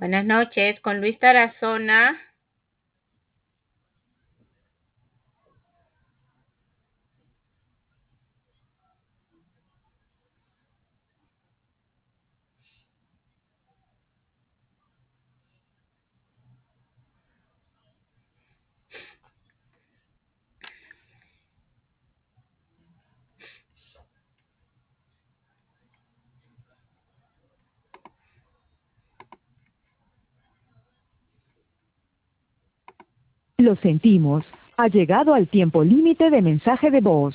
Buenas noches, con Luis Tarazona. Lo sentimos. Ha llegado al tiempo límite de mensaje de voz.